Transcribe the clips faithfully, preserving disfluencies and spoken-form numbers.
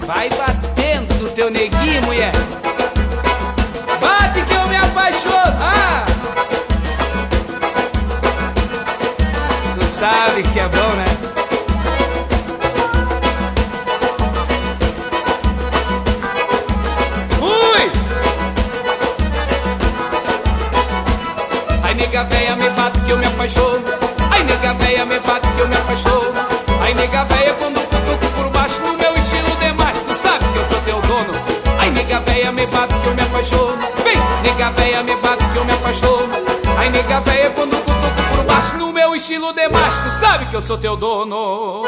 Vai batendo do teu neguinho, mulher. Bate que eu me apaixono. Ah! Tu sabe que é bom, né? Fui! Ai, nega véia, me bate que eu me apaixono. Ai, nega véia, me bate que eu me apaixono. Ai, nega véia, quando cutuco por baixo no meu estilo de macho, tu sabe que eu sou teu dono. Ai, nega véia, me bate que eu me apaixono. Vem, nega véia, me bate que eu me apaixono. Ai, nega véia, quando cutuco por baixo no meu estilo de macho, tu sabe que eu sou teu dono.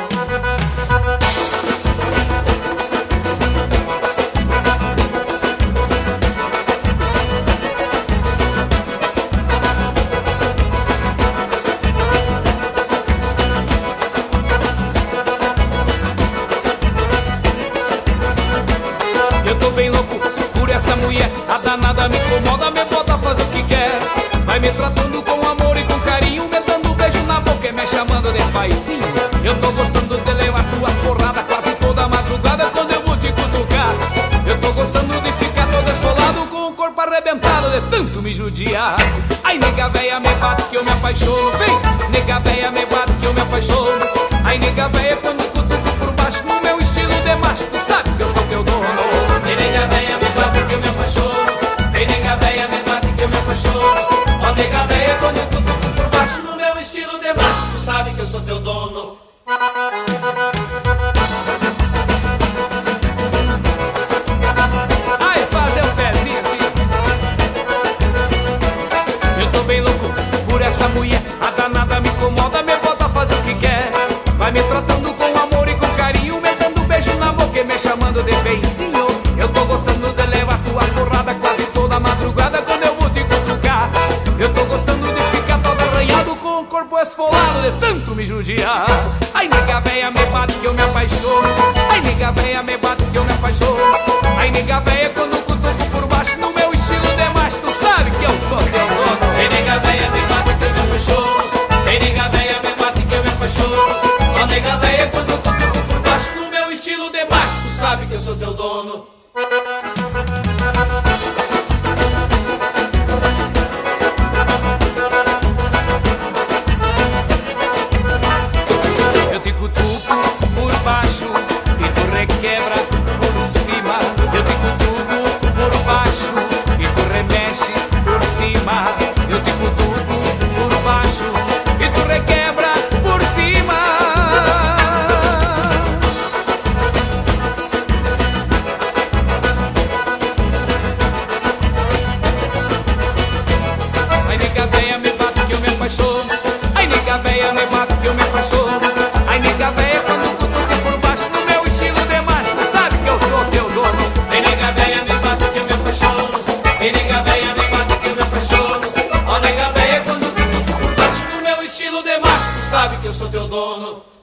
Eu tô bem louco por essa mulher, a danada me incomoda, me bota a fazer o que quer. Vai me tratando com amor e com carinho, me dando beijo na boca e me chamando de paizinho. Eu tô gostando de levar tuas porradas quase toda madrugada quando eu vou te cutucar. Eu tô gostando de ficar todo esfolado com o corpo arrebentado de tanto me judiar. Ai, nega véia, me bate que eu me apaixono. Vem, nega véia, me bate que eu me apaixono. Ai, nega véia, quando cutuco por baixo no meu estilo de macho, tu sabe que eu sou teu dono. Ei, nega véia, me bate que eu me apaixono. Ei, nega véia, me bate que eu me apaixono. Ó, nega véia, quando eu cutuco por baixo no meu estilo de macho, tu sabe que eu sou teu dono. Ai, fazer um pezinho assim. Eu tô bem louco por essa mulher, a danada me incomoda, me bota a fazer o que quer. Vai me tratando com amor e com carinho, me dando beijo na boca e me chamando de beicinho. Eu tô gostando de levar tuas porradas quase toda madrugada quando eu vou te cutucar. Eu tô gostando de ficar todo arranhado com o corpo esfolado de tanto me judiar. Ai, nega véia, me bate que eu me apaixono. Ai, nega véia, me bate que eu me apaixono. Ai, nega véia, quando cutuco por baixo no meu estilo de macho, tu sabe que eu sou teu dono. Ei, nega véia, me bate que eu me apaixono. Ei, nega véia, me bate que eu me apaixono. Ó, nega véia, quando cutuco por baixo no meu estilo de macho, tu sabe que eu sou teu dono. Eu te cutuco por baixo e tu requebra por cima. Eu te cutuco por baixo e tu remexe por cima. Eu te cutuco por baixo e tu requebra por cima. Ai, nega véia, me bate que eu me apaixono. Ai, nega véia, me bate que eu me apaixono. Ai, nega véia, quando cutuco por baixo no meu estilo de macho, tu sabe que eu sou teu dono. Ei, nega véia, me bate que eu me apaixono. Ei, nega véia, me bate que eu me apaixono. Ó, nega véia, quando cutuco por baixo no meu estilo de macho, tu sabe que eu sou teu dono.